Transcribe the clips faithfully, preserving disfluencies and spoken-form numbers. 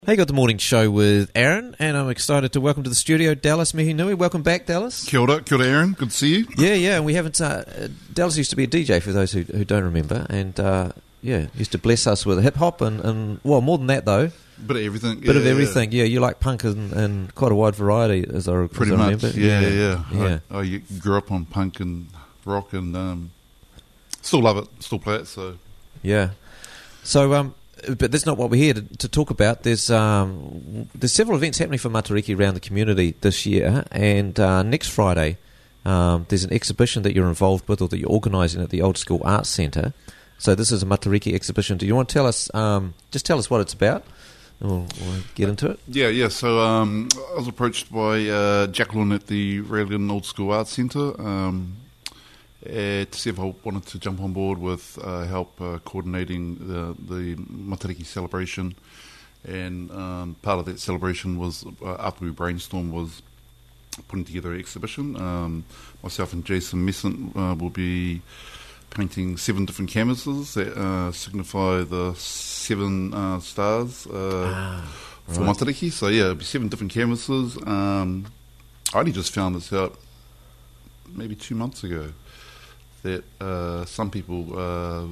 Hey, got the morning show with Aaron, and I'm excited to welcome to the studio Dallas Mihinui. Welcome back, Dallas. Kia ora, kia ora, Aaron. Good to see you. Yeah, yeah, and we haven't... Uh, Dallas used to be a D J, for those who, who don't remember, and, uh, yeah, used to bless us with hip-hop and, and, well, more than that, though. Bit of everything. Bit yeah, of everything, yeah. yeah. You like punk and, and quite a wide variety, as I, Pretty as I much, remember. yeah, yeah. yeah. yeah. I, I grew up on punk and rock and um, still love it, still play it, so... Yeah. So, um... But that's not what we're here to, to talk about. There's um, there's several events happening for Matariki around the community this year, and uh, next Friday um, there's an exhibition that you're involved with or that you're organising at the Old School Arts Centre. So this is a Matariki exhibition. Do you want to tell us, um, just tell us what it's about? We'll, we'll get into it. Yeah, yeah. So um, I was approached by uh, Jacqueline at the Railgun Old School Arts Centre um, Uh, to see if I wanted to jump on board with uh, help uh, coordinating the, the Matariki celebration. And um, part of that celebration was, uh, after we brainstormed, was putting together an exhibition. Um, myself and Jason Messant uh, will be painting seven different canvases that uh, signify the seven uh, stars uh, ah, for right. Matariki. So yeah, it'll be seven different canvases. Um, I only just found this out maybe two months ago. That uh, some people uh,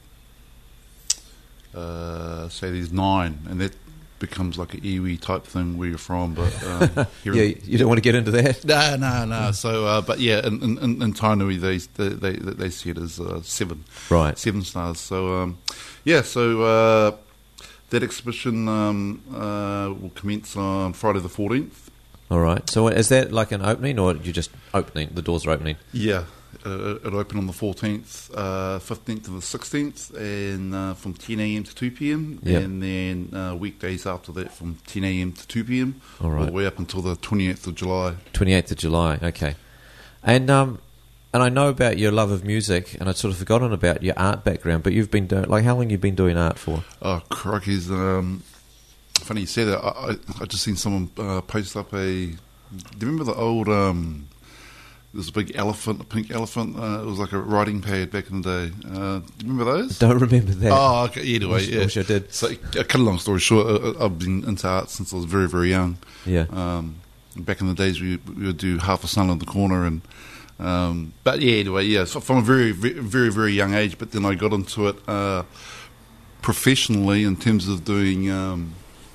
uh, say there's nine, and that becomes like an iwi type thing where you're from. But um, yeah, you don't want to get into that. No, no, no. So, uh, but yeah, in, in, in Tainui they they they, they see it as uh, seven, right? Seven stars. So, um, yeah. So uh, that exhibition um, uh, will commence on Friday the fourteenth. All right. So is that like an opening, or you just opening? The doors are opening. Yeah. Uh, it'll open on the fourteenth, uh, fifteenth and the sixteenth, and uh, from ten a.m. to two p.m. Yep. And then uh, weekdays after that from ten a.m. to two p.m. All right. All the way up until the twenty-eighth of July. twenty-eighth of July, okay. And um, and I know about your love of music, and I'd sort of forgotten about your art background, but you've been doing, like, how long have you been doing art for? Oh, crikey's, um, funny you say that. I, I, I just seen someone uh, post up a, do you remember the old... Um, There's a big elephant, a pink elephant. Uh, it was like a writing pad back in the day. Uh, do you remember those? Don't remember that. Oh, okay. Anyway, wish, yeah. I wish I did. So, uh, cut a long story short, uh, I've been into art since I was very, very young. Yeah. Um, back in the days, we, we would do Half a Sun in the Corner, and um, but yeah, anyway, yeah. So from a very, very, very, very young age, but then I got into it uh, professionally in terms of doing. Um,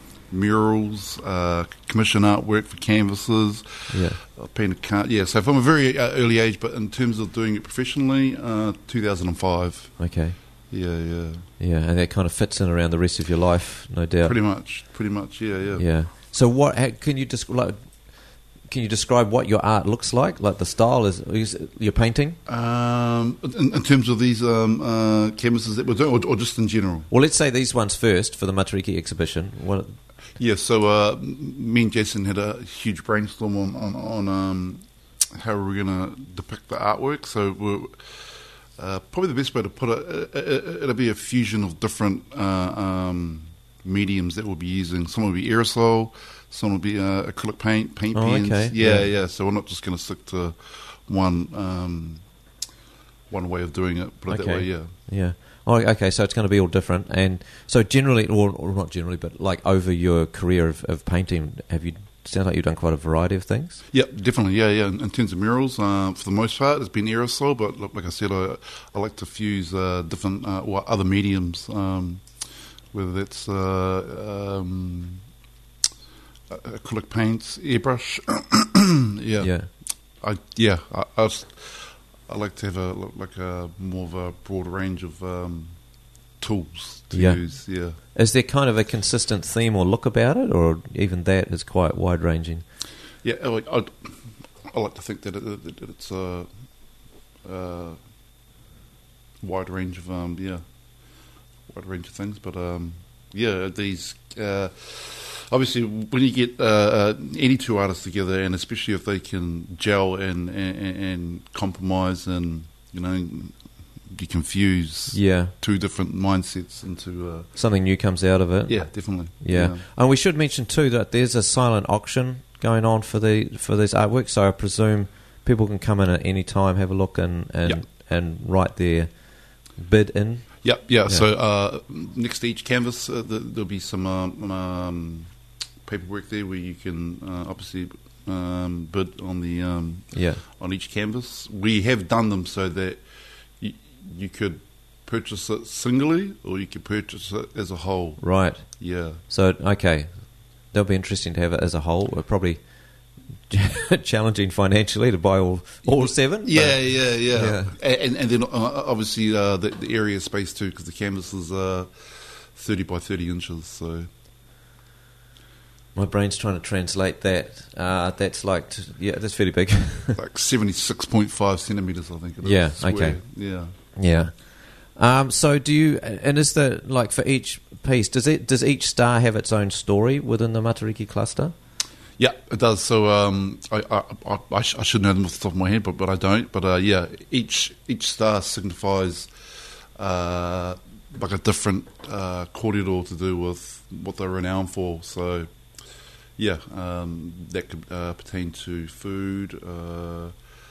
murals, uh, commission artwork for canvases. Yeah, I painted car- yeah. So from a very uh, early age, but in terms of doing it professionally, uh, two thousand five. Okay. Yeah, yeah. Yeah, and that kind of fits in around the rest of your life, no doubt. Pretty much, pretty much. Yeah, yeah. Yeah. So what? How, can you just like? Can you describe what your art looks like? Like the style is, is your painting? Um, in, in terms of these um, uh, canvases that we're doing, or, or just in general. Well, let's say these ones first for the Matariki exhibition. What? Yeah, so uh, me and Jason had a huge brainstorm on, on, on um, how we were going to depict the artwork. So we're, uh, probably the best way to put it, it, it'll be a fusion of different uh, um, mediums that we'll be using. Some will be aerosol, some will be uh, acrylic paint, paint oh, pens. Okay. Yeah, yeah, yeah. So we're not just going to stick to one um, one way of doing it. Put it okay. that way, yeah. Yeah. Oh, okay, so it's going to be all different. And so generally, or, or not generally, but like over your career of, of painting, have you, sounds like you've done quite a variety of things? Yeah, definitely, yeah, yeah. In, in terms of murals, uh, for the most part, it's been aerosol, but like I said, I, I like to fuse uh, different, uh, or other mediums, um, whether that's uh, um, acrylic paints, airbrush, yeah. Yeah. I, yeah, I, I was, I like to have a like a more of a broad range of um, tools to yeah. use. Yeah. Is there kind of a consistent theme or look about it, or even that is quite wide ranging? Yeah, I, like, I, I like to think that, it, that it's a, a wide range of um, yeah, wide range of things. But um, yeah, these. Uh, Obviously, when you get uh, uh, any two artists together, and especially if they can gel and, and, and compromise, and you know, you can fuse yeah. two different mindsets into uh, something new comes out of it. Yeah, definitely. Yeah. yeah, and we should mention too that there's a silent auction going on for the for these artworks. So I presume people can come in at any time, have a look, and and, yep. and write their bid in. Yep, yeah. yeah. So uh, next to each canvas, uh, the, there'll be some um, um, paperwork there where you can uh, obviously um, bid on the um, Yeah. on each canvas. We have done them so that you, you could purchase it singly or you could purchase it as a whole. Right. Yeah. So, okay. That'll be interesting to have it as a whole. Uh, Probably challenging financially to buy all all seven. but- Yeah, yeah, yeah, Yeah. And, and then uh, obviously uh, the, the area space too, because the canvas is uh, thirty by thirty inches. So My brain's trying to translate that. Uh, that's like, t- yeah, that's fairly big. like seventy-six point five centimeters, I think it is. Yeah, square. okay. Yeah. Yeah. Um, so do you, and is the, like for each piece, does it, does each star have its own story within the Matariki cluster? Yeah, it does. So um, I, I, I, I, sh- I should know them off the top of my head, but, but I don't. But uh, yeah, each each star signifies uh, like a different uh, kōrero to do with what they're renowned for. So yeah, um, that could uh, pertain to food, uh,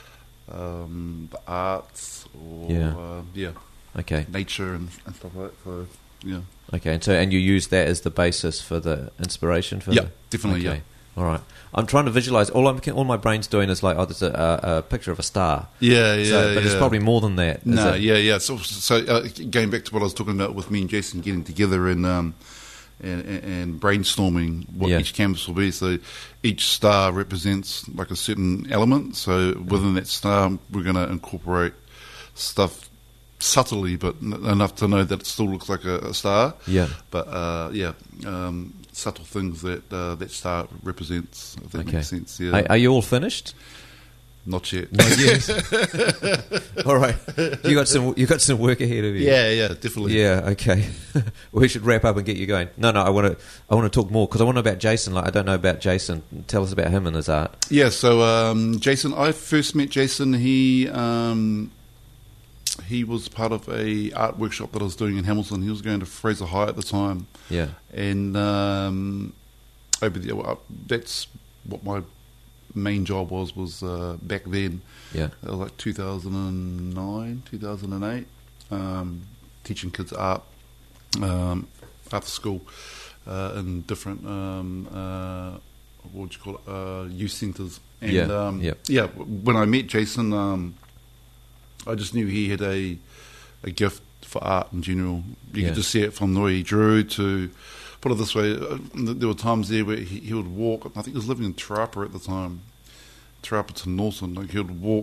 um, the arts, or Yeah. uh, yeah, Okay. nature and, and stuff like that. So yeah, Okay. And so, and you use that as the basis for the inspiration for yeah, the, definitely, okay. yeah. All right. I'm trying to visualize. All I'm all my brain's doing is like, oh, there's a, a, a picture of a star. Yeah, yeah, So, but yeah. it's probably more than that. is No, it? yeah, yeah. So, so uh, going back to what I was talking about with me and Jason getting together and um, and, and, and brainstorming what Yeah. each canvas will be. So each star represents like a certain element. So within that star, we're going to incorporate stuff subtly, but n- enough to know that it still looks like a, a star. Yeah. But uh, yeah, um, subtle things that uh, that star represents. If that Okay. makes sense. Yeah. Are, are you all finished? Not yet. Not yet. All right. You got some. You got some work ahead of you. Yeah, yeah, definitely. Yeah. Okay. We should wrap up and get you going. No, no. I want to. I want to talk more because I want to know about Jason. Like I don't know about Jason. Tell us about him and his art. Yeah, so um, Jason, I first met Jason. He um, he was part of a art workshop that I was doing in Hamilton. He was going to Fraser High at the time, Yeah. and um, over the, well, that's what my main job was. Was uh, back then. Yeah. That was like two thousand nine, two thousand eight, um, teaching kids art um, after school uh, in different um, uh, what would you call it, uh, youth centres. And Yeah, um, yeah. yeah, when I met Jason, um, I just knew he had a a gift for art in general. You Yeah. could just see it from the way he drew to, put it this way, uh, there were times there where he, he would walk, I think he was living in Te Rapa at the time, Te Rapa to Norton, like he would walk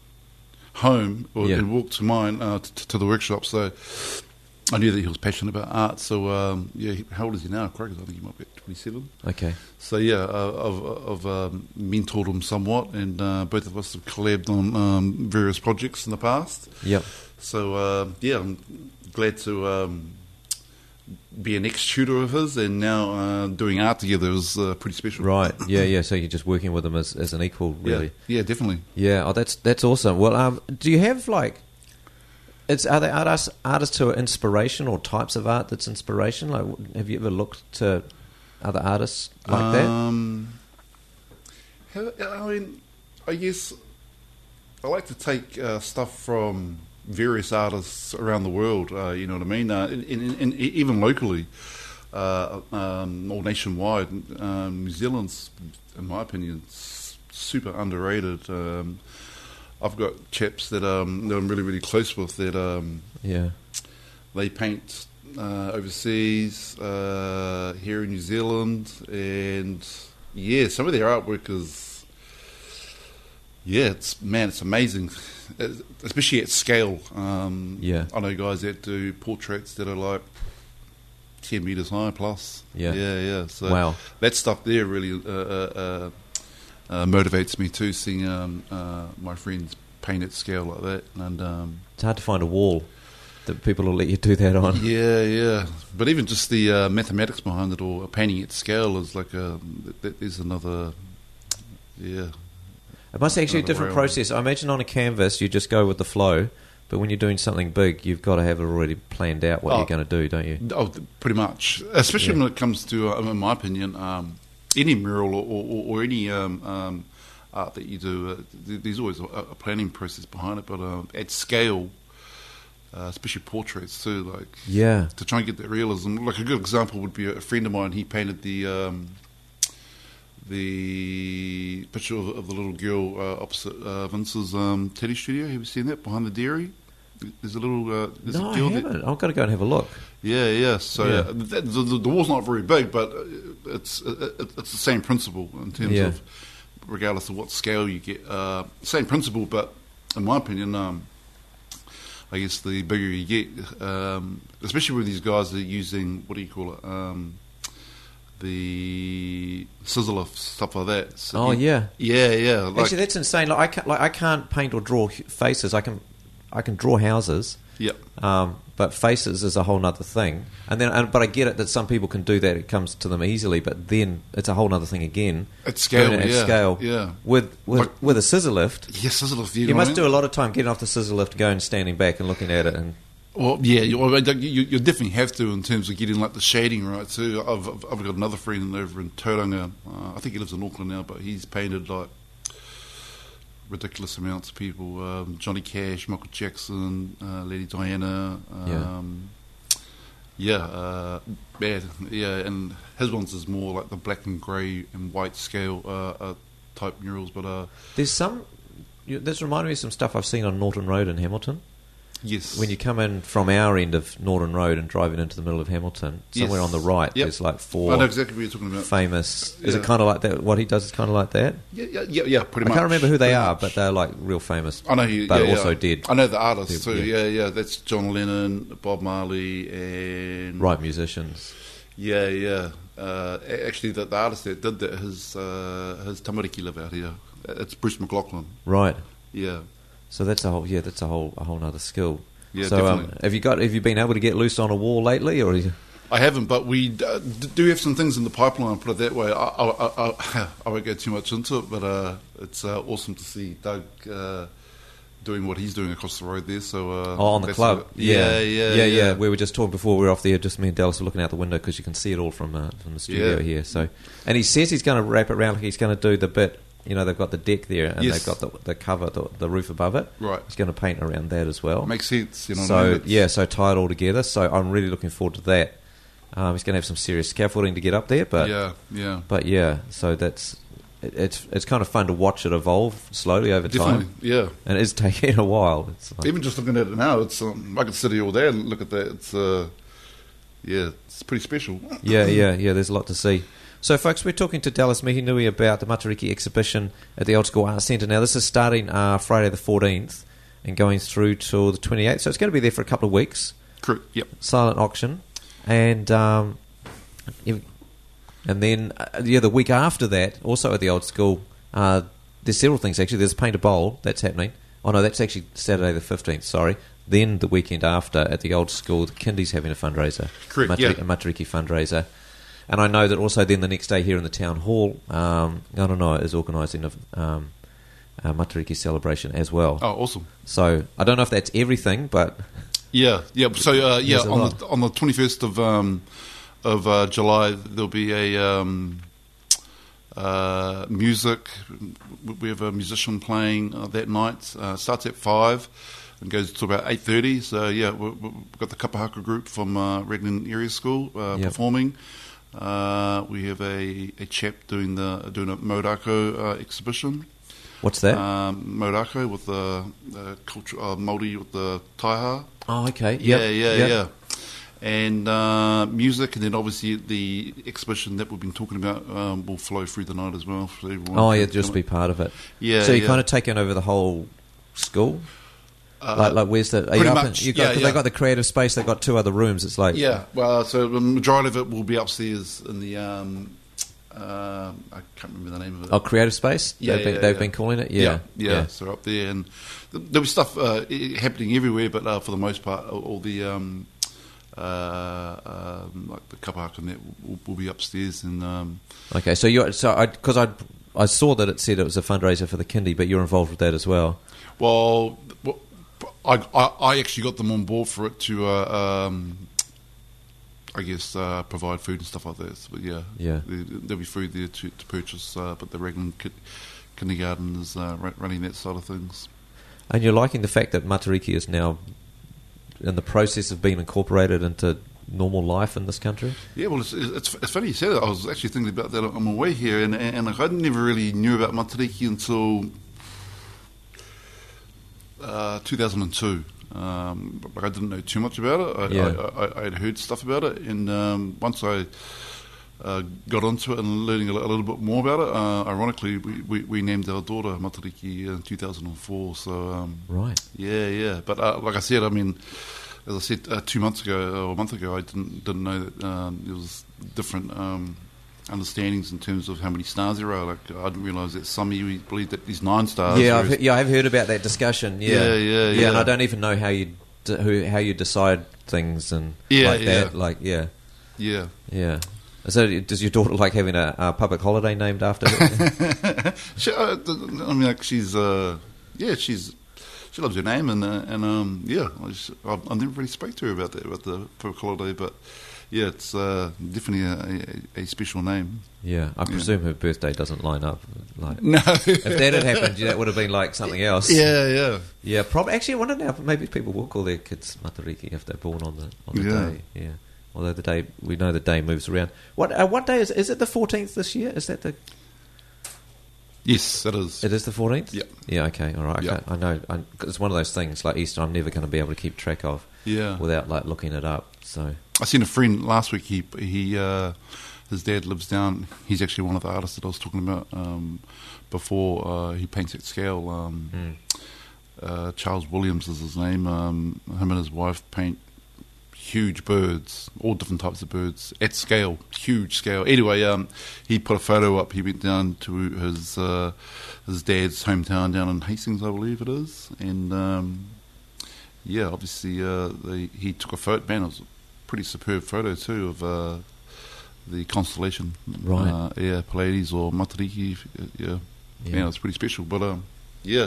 home or, Yeah. and walk to mine, uh, t- to the workshop, so I knew that he was passionate about art. So um, yeah, he, how old is he now? Correct, I think he might be twenty-seven. Okay. So yeah, uh, I've, I've um, mentored him somewhat, and uh, both of us have collabed on um, various projects in the past. Yep. So uh, yeah, I'm glad to um, be an ex-tutor of his, and now uh, doing art together is uh, pretty special. Right. Yeah. Yeah. So you're just working with him as as an equal, really. Yeah, yeah, definitely. Yeah. Oh, that's that's awesome. Well, um, do you have like, it's are there artists artists who are inspiration or types of art that's inspiration? Like, have you ever looked to other artists like that? Um, how- I mean, I guess I like to take uh, stuff from various artists around the world. Uh, you know what I mean? Uh, in, in, in, even locally, uh, um, or nationwide. Um, New Zealand's, in my opinion, s- super underrated. Um, I've got chaps that, um, that I'm really, really close with that um, Yeah. they paint uh, overseas, uh, here in New Zealand, and yeah, some of their artwork is, yeah, it's man, it's amazing, especially at scale. Um, Yeah. I know guys that do portraits that are like ten meters high plus. Yeah. yeah, yeah. So Wow. that stuff there really uh, uh, uh, uh, motivates me too. Seeing um, uh, my friends paint at scale like that, and um, It's hard to find a wall that people will let you do that on. yeah, yeah. But even just the uh, mathematics behind it, or painting at scale, is like a that is another. Yeah, It must actually be a Another different railway. process. I imagine on a canvas you just go with the flow, but when you're doing something big, you've got to have it already planned out what Oh. you're going to do, don't you? oh, th- pretty much. Especially Yeah. when it comes to, uh, in my opinion, um, any mural or, or, or any um, um, art that you do. Uh, th- there's always a, a planning process behind it, but uh, at scale. Uh, especially portraits too, like Yeah. to try and get that realism. Like a good example would be a friend of mine. He painted the um, the picture of, of the little girl uh, opposite uh, Vince's um, teddy studio. Have you seen that behind the dairy? There's a little. Uh, there's No, a I girl haven't. that, I've got to go and have a look. yeah, yeah. So Yeah. Uh, that, the, the, the wall's not very big, but it's it, it's the same principle in terms Yeah. of, regardless of what scale you get, uh, same principle. But in my opinion, um, I guess the bigger you get, um, especially with these guys that are using, what do you call it, um, the scissor lift, stuff like that. So Oh, you- yeah. yeah, yeah. Like, Actually, that's insane. Like I can't, like I can't paint or draw h- faces. I can, I can draw houses. yep. Um, but faces is a whole nother thing. And then, and, but I get it that some people can do that. It comes to them easily. But then it's a whole nother thing again. At scale, Doing it at yeah, scale. yeah. With with, Like- with a scissor lift, Yes, scissor lift. You, you know what must I do mean? a lot of time getting off the scissor lift, going standing back and looking at it. And Well, yeah, you, well, you, you definitely have to in terms of getting like the shading right too. I've, I've, I've got another friend over in Tauranga. Uh, I think he lives in Auckland now, but he's painted like ridiculous amounts of people. Um, Johnny Cash, Michael Jackson, uh, Lady Diana. Um, yeah, uh, yeah, yeah, and his ones is more like the black and grey and white scale uh, uh, type murals. But uh, there's some. You, this reminded me of some stuff I've seen on Norton Road in Hamilton. yes, When you come in from our end of Norton Road and driving into the middle of Hamilton, somewhere Yes. on the right, Yep. there's like I know four exactly what you're talking about. famous. Is it Yeah. kind of like that? What he does is kind of like that. Yeah, yeah, yeah, yeah pretty I much. can't remember who they pretty are, much. but they're like real famous. I know he, but yeah, also yeah. dead. I know the artists Dead, too. yeah. Yeah. yeah, That's John Lennon, Bob Marley, and Right musicians. Yeah, yeah. Uh, a- actually, the, the artist that did that, his uh, his tamariki live out here. It's Bruce McLaughlin. Right. Yeah, So that's a whole yeah, that's a whole a whole nother skill. Yeah, so um, definitely. have you got have you been able to get loose on a wall lately, or? Are you, I haven't, but we d- uh, d- do have some things in the pipeline. Put it that way. I, I, I, I, I won't go too much into it, but uh, it's uh, awesome to see Doug uh, doing what he's doing across the road there. So uh, oh, on the that's club, a- yeah, yeah, yeah, yeah. We were just talking before we were off there. Just me and Dallas were looking out the window because you can see it all from uh, from the studio Yeah. here. So, and he says he's going to wrap it around. Like he's going to do the bit. You know, they've got the deck there, and Yes. they've got the, the cover, the, the roof above it. Right. He's going to paint around that as well. Makes sense. You know. So what I mean? It's- yeah, so tie it all together. So I'm really looking forward to that. Um, he's going to have some serious scaffolding to get up there, but yeah, yeah. but yeah, so that's it, it's it's kind of fun to watch it evolve slowly over Definitely, time, yeah. and it is taking a while. It's like, Even just looking at it now, it's um, I could sit here all day and look at that. It's uh, yeah, it's pretty special. yeah, yeah, yeah. There's a lot to see. So, folks, we're talking to Dallas Mihinui about the Matariki exhibition at the Old School Arts Centre. Now, this is starting uh, Friday the fourteenth and going through till the twenty-eighth. So it's going to be there for a couple of weeks. Correct. Yep. Silent auction, and um, if- and then uh, yeah, the week after that, also at the Old School, uh, there's several things actually. There's Paint a Bowl that's happening. Oh no, that's actually Saturday the fifteenth. Sorry. Then the weekend after at the Old School, the Kindy's having a fundraiser, Correct, Matari- yeah. a Matariki fundraiser. And I know that also then the next day here in the town hall, um, I don't know, is organising a, um, a Matariki celebration as well. Oh, awesome. So I don't know if that's everything, but Yeah, yeah. So uh, yeah, There's a on lot. the on the twenty first of um, of uh, July, there'll be a um, uh, music. We have a musician playing uh, that night. Uh, starts at five and goes to about eight thirty. So yeah, we, we've got the Kapahaka group from uh, Redland Area School uh, Yep. performing. Uh, we have a, a chap doing the doing a Modako uh, exhibition. what's that? Um, Modako with the, the culture uh, Māori with the taiha. oh, okay. Yeah, Yep, yeah, yep. yeah. And uh, music, and then obviously the exhibition that we've been talking about um, will flow through the night as well. For everyone Oh, to yeah, come just in. be part of it. Yeah, So you're yeah. kind of taking over the whole school? Uh, like, like, where's the... Are pretty you up much, in, you got, yeah, 'cause yeah. They got the creative space, they've got two other rooms. It's like... Yeah, well, so the majority of it will be upstairs in the. Um, uh, I can't remember the name of it. Oh, creative space? Yeah, they've been, yeah, they've yeah. been calling it? Yeah. yeah, yeah. So up there, and th- there was stuff uh, i- happening everywhere, but uh, for the most part, all, all the um, uh, um, like the kapahaka and that will, will be upstairs, and um, Okay, so you're... So I... Because I... I saw that it said it was a fundraiser for the kindy, but you're involved with that as well. well, w- I, I I actually got them on board for it to, uh, um, I guess, uh, provide food and stuff like that. But yeah, Yeah. there, there'll be food there to, to purchase. Uh, but the Raglan ki- kindergarten is uh, ru- running that side of things. And you're liking the fact that Matariki is now in the process of being incorporated into normal life in this country? Yeah, well, it's, it's, it's funny you said it. I was actually thinking about that on my way here, and, and like, I never really knew about Matariki until uh, two thousand two. Um, like I didn't know too much about it. I, Yeah. I, I, I had heard stuff about it, and um, once I uh, got onto it and learning a, li- a little bit more about it, uh, ironically, we, we, we named our daughter Matariki in two thousand four. So um, Right. yeah, yeah. But uh, like I said, I mean, as I said uh, two months ago or a month ago, I didn't didn't know that um, there was different um, understandings in terms of how many stars there are. Like I didn't realise that some of you believe that there's nine stars. Yeah, I've, whereas- he- yeah, I've heard about that discussion. Yeah, Yeah, yeah, yeah. and I don't even know how you d- who how you decide things and Yeah, like that. yeah. Like, yeah, yeah. yeah. So, does your daughter like having a, a public holiday named after her? she, uh, I mean, like she's uh, yeah, she's she loves her name, and uh, and um, yeah, I, just, I, I never really spoke to her about that about the public holiday, but yeah, it's uh, definitely a, a, a special name. Yeah, I presume her birthday doesn't line up. Like, No, if that had happened, that would have been like something else. yeah, yeah. Yeah, probably. Actually, I wonder now. Maybe people will call their kids Matariki if they're born on the on the Yeah. day. Yeah. Although the day we know the day moves around. What uh, what day is is it? The fourteenth this year? Is that the? Yes, it is. It is the fourteenth. Yeah. Yeah. Okay. All right. I, Yeah. can't- I know. I, it's one of those things like Easter. I'm never going to be able to keep track of Yeah. without like looking it up. So. I seen a friend last week. He he uh, his dad lives down. He's actually one of the artists that I was talking about um, before. Uh, he paints at scale. Um, Mm. uh, Charles Williams is his name. Um, him and his wife paint huge birds, all different types of birds at scale, huge scale. Anyway, um, he put a photo up. He went down to his uh, his dad's hometown down in Hastings, I believe it is, and um, yeah, obviously uh, they, he took a photo. Man, it was a pretty superb photo too of uh, the constellation, Right. Uh, yeah, Pleiades or Matariki. Yeah, Yeah. yeah, it's pretty special. But um, yeah,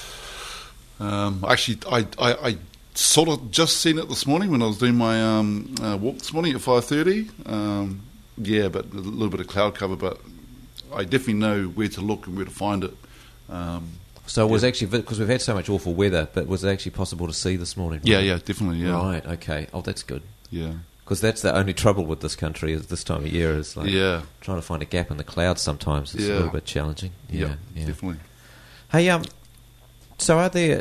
um, actually, I, I, I sort of just seen it this morning when I was doing my um, uh, walk this morning at five thirty. Um, yeah, but a little bit of cloud cover, but I definitely know where to look and where to find it. Um, So it was yeah. actually because we've had so much awful weather, but was it actually possible to see this morning? yeah, yeah, definitely, yeah, Right. Okay. Oh, that's good. yeah, Because that's the only trouble with this country is this time of year is like yeah, trying to find a gap in the clouds. Sometimes it's Yeah. a little bit challenging. Yeah. yeah, Yeah. definitely. Hey, um, so are there?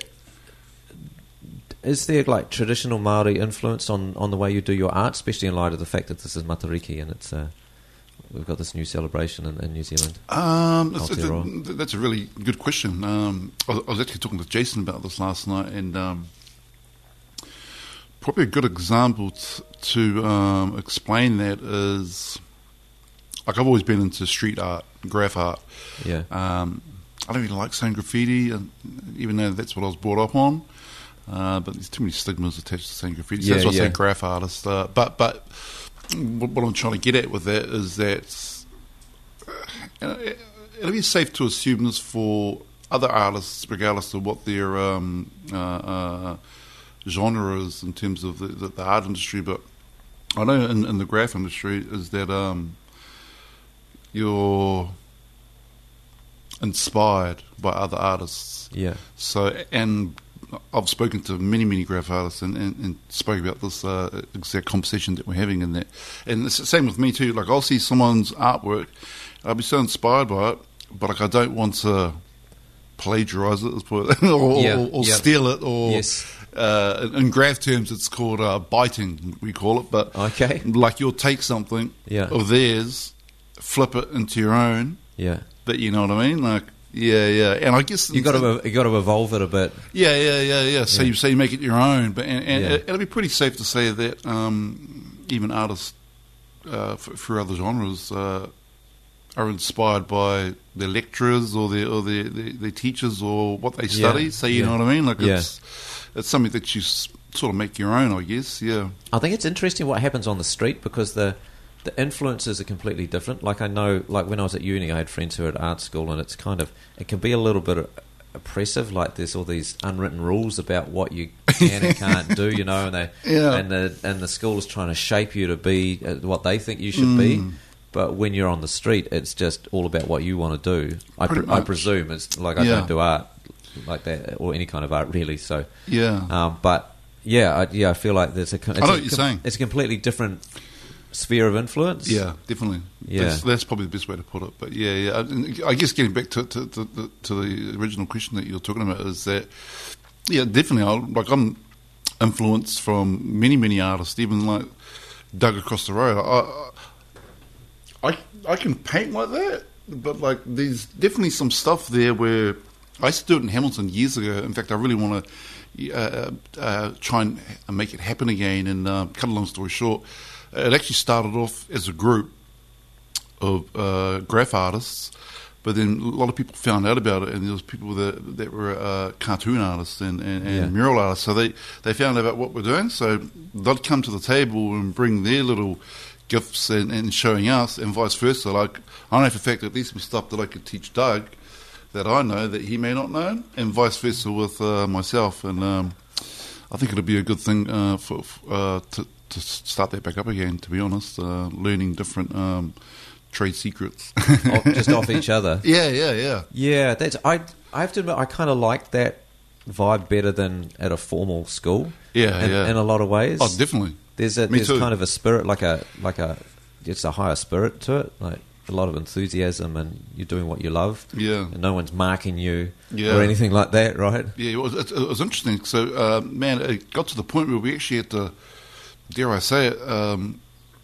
Is there like traditional Maori influence on, on the way you do your art, especially in light of the fact that this is Matariki and it's uh, we've got this new celebration in, in New Zealand? Um, it's, it's a, Aotearoa. th- that's a really good question. Um, I, was, I was actually talking to Jason about this last night, and um, probably a good example t- to um, explain that is, like I've always been into street art, graph art. Yeah. Um, I don't really like saying graffiti, and even though that's what I was brought up on. Uh, but there's too many stigmas attached to saying graffiti. So Yeah, that's why I yeah. say graph artist. Uh, but but what, what I'm trying to get at with that is that uh, it'll be safe to assume this for other artists, regardless of what their um, uh, uh, genre is in terms of the, the, the art industry. But I know in, in the graph industry is that um, you're inspired by other artists. Yeah. So, and I've spoken to many, many graph artists and, and, and spoke about this uh, exact conversation that we're having in that. And it's the same with me too. Like I'll see someone's artwork, I'll be so inspired by it, but like I don't want to plagiarise it, let's put it, or, Yeah, or, or yeah. steal it, or Yes. uh, in graph terms, it's called uh, biting. We call it, but Okay. like you'll take something Yeah. of theirs, flip it into your own. Yeah. But you know what I mean, like. Yeah, yeah, and I guess You got to you got to evolve it a bit. yeah, yeah, yeah, yeah. So Yeah. you say you make it your own, but and, and Yeah. it, it'll be pretty safe to say that um, even artists uh, f- through other genres uh, are inspired by their lecturers or their or their, their, their teachers or what they study. Yeah. So you Yeah. know what I mean? Like Yeah. it's it's something that you s- sort of make your own, I guess. Yeah, I think it's interesting what happens on the street because the the influences are completely different. Like I know, like when I was at uni, I had friends who were at art school, and it's kind of it can be a little bit oppressive. Like there's all these unwritten rules about what you can and can't do, you know, and they Yeah. and the and the school is trying to shape you to be uh, what they think you should be. Mm. But when you're on the street, it's just all about what you want to do. I, Pretty pre- I much. presume it's like I Yeah. don't do art like that or any kind of art really. So, yeah, um, but Yeah, I, yeah, I feel like there's a. It's I know a, what you're saying. It's a completely different sphere of influence. Yeah, definitely. Yeah. That's, that's probably the best way to put it. But yeah, yeah. And I guess getting back to to, to, to to the original question that you're talking about is that, yeah, definitely. I, like I'm influenced from many, many artists, even like Doug across the road. I, I, I can paint like that, but like there's definitely some stuff there where I used to do it in Hamilton years ago. In fact, I really want to uh, uh, try and make it happen again. And uh, cut a long story short, it actually started off as a group of uh, graph artists, but then a lot of people found out about it, and there was people that that were uh, cartoon artists and, and, and Yeah. mural artists. So they, they found out about what we're doing. So they'd come to the table and bring their little gifts and, and showing us, and vice versa. Like I know for a fact that there's some stuff that I could teach Doug that I know that he may not know, and vice versa with uh, myself. And um, I think it'll be a good thing uh, for uh, to, to start that back up again. To be honest, uh, learning different um, trade secrets, Off- just off each other. Yeah, yeah, yeah. Yeah, that's. I. I have to admit, I kind of like that vibe better than at a formal school. Yeah, in, yeah. in a lot of ways. Oh, definitely. There's a Me there's too. kind of a spirit, like a like a it's a higher spirit to it, like a lot of enthusiasm, and you're doing what you love. Yeah. And no one's marking you Yeah. or anything like that, right? Yeah, it was, it, it was interesting. So, uh, man, it got to the point where we actually had to, dare I say it, um,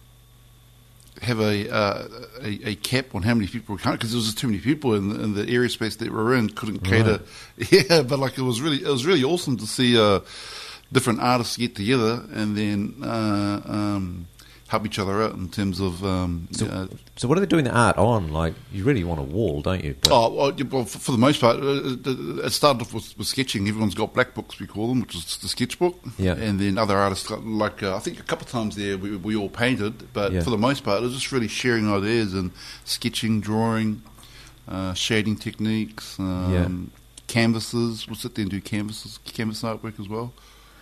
have a, uh, a a cap on how many people were coming, because there was just too many people in the, in the area space that we were in, couldn't cater. Yeah, but like it was really it was really awesome to see uh, different artists get together and then uh, um, help each other out in terms of. Um, So, uh, so what are they doing the art on? Like, you really want a wall, don't you? But, Oh, well, yeah, well, for, for the most part, uh, it started off with, with sketching. Everyone's got black books, we call them, which is the sketchbook. Yeah. And then other artists, got, like, uh, I think a couple of times there we, we all painted, but Yeah. for the most part, it was just really sharing ideas and sketching, drawing, uh, shading techniques, um, canvases. We'll sit there and do canvases, canvas artwork as well.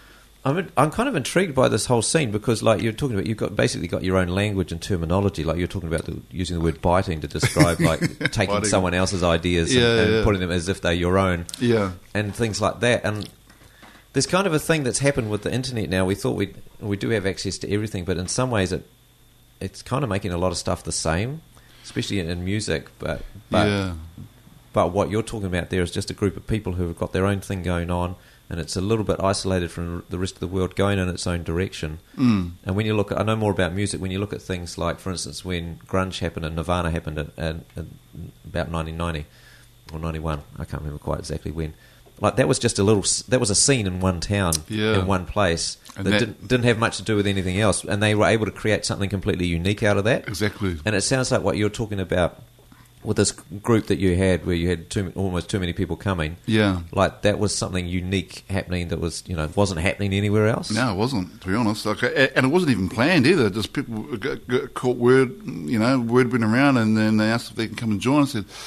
I'm I'm kind of intrigued by this whole scene because, like you're talking about, you've got basically got your own language and terminology. Like you're talking about the, using the word biting to describe, like taking Biting. someone else's ideas and, Yeah, and yeah. putting them as if they're your own, Yeah. and things like that. And there's kind of a thing that's happened with the internet now. We thought we we do have access to everything, but in some ways it it's kind of making a lot of stuff the same, especially in, in music. But but yeah. but what you're talking about there is just a group of people who have got their own thing going on, and it's a little bit isolated from the rest of the world, going in its own direction. Mm. And when you look at, I know more about music, when you look at things like, for instance, when grunge happened and Nirvana happened in, in, in about nineteen ninety or ninety-one, I can't remember quite exactly when. Like that was just a little, that was a scene in one town, Yeah. in one place, And that, that- didn't, didn't have much to do with anything else, and they were able to create something completely unique out of that. Exactly. And it sounds like what you're talking about with this group that you had, where you had too, almost too many people coming. Yeah. Like that was something unique happening that was, you know, wasn't happening anywhere else. No, it wasn't, to be honest. Like, a- and it wasn't even planned either. Just people got, got caught word, you know, word went around, and then they asked if they can come and join us. And,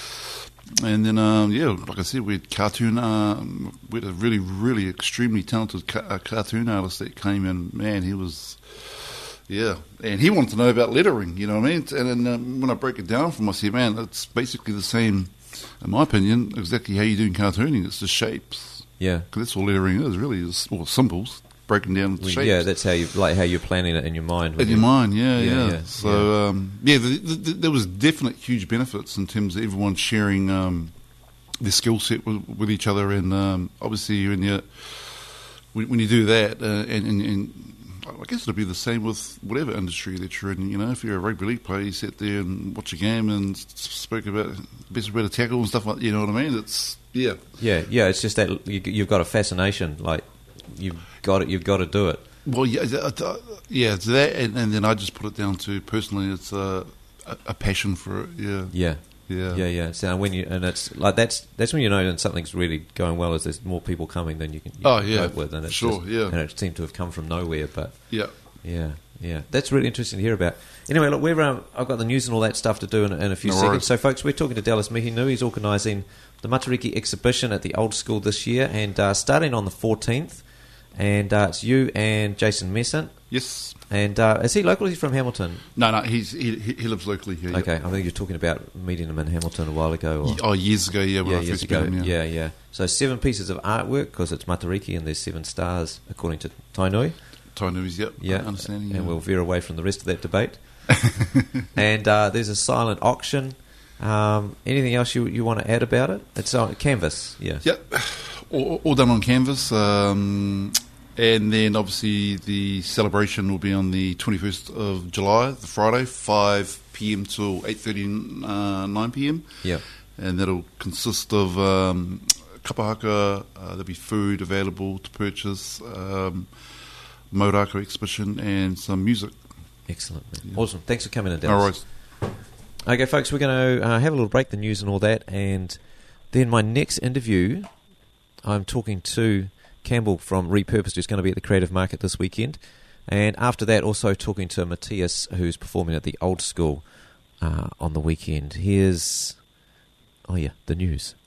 and then, um, yeah, like I said, we had cartoon. Um, we had a really, really extremely talented ca- uh, cartoon artist that came in. Man, he was, yeah, and he wanted to know about lettering. You know what I mean? And then um, when I break it down for him, I said, man, it's basically the same, in my opinion, exactly how you're doing cartooning. It's the shapes. Yeah. Because that's all lettering is, really, is well, symbols, breaking down the Well, shapes. yeah, that's how you like how you're planning it in your mind. when In your you- mind, yeah, Yeah, yeah. yeah, So, um, yeah, the, the, the, there was definite huge benefits in terms of everyone sharing um, their skill set with, with each other, and um, obviously when you when, when you do that, uh, and, and, and I guess it'll be the same with whatever industry that you're in. You know, if you're a rugby league player, you sit there and watch a game and s- speak about the best way to tackle and stuff like. You know what I mean? It's yeah, Yeah, yeah. It's just that you, you've got a fascination. Like you've got it. You've got to do it. Well, yeah, uh, uh, yeah, it's that, and, and then I just put it down to personally, it's uh, a, a passion for it. Yeah, Yeah. yeah, Yeah, yeah. So when you and it's like that's that's when you know that something's really going well. Is there's more people coming than you can, you Oh, can yeah, cope with, and it's sure, just, yeah. and it seemed to have come from nowhere. But yeah. yeah, yeah, that's really interesting to hear about. Anyway, look, we're um, I've got the news and all that stuff to do in, in a few No seconds. worries. So, folks, we're talking to Dallas Mihinu. He's organising the Matariki exhibition at the Old School this year, and uh, starting on the fourteenth. And uh, it's you and Jason Messant. Yes. And uh, is he local? He's from Hamilton. No, no, he's he, he he lives locally here. Okay, Yep. I think you're talking about meeting him in Hamilton a while ago. Or, Oh, years ago, yeah, when yeah, I years first ago. met him, yeah, yeah. So seven pieces of artwork because it's Matariki and there's seven stars according to Tainui. Tainui's, yep. Yeah, Understanding. and yeah. we'll veer away from the rest of that debate. And uh, there's a silent auction. Um, anything else you you want to add about it? It's on canvas. Yeah. Yep. All, all done on canvas. Um, and then obviously the celebration will be on the twenty-first of July, the Friday, five p.m. till eight thirty, uh, nine p.m. Yeah. And that'll consist of um, kapahaka, uh, there'll be food available to purchase, um, Mauraka exhibition, and some music. Excellent. Man. Yeah. Awesome. Thanks for coming in, No Dallas. worries. Okay, folks, we're going to uh, have a little break, the news and all that, and then my next interview, I'm talking to Campbell from Repurposed, who's going to be at the Creative Market this weekend, and after that, also talking to Matthias, who's performing at the Old School uh, on the weekend. Here's, oh yeah, the news.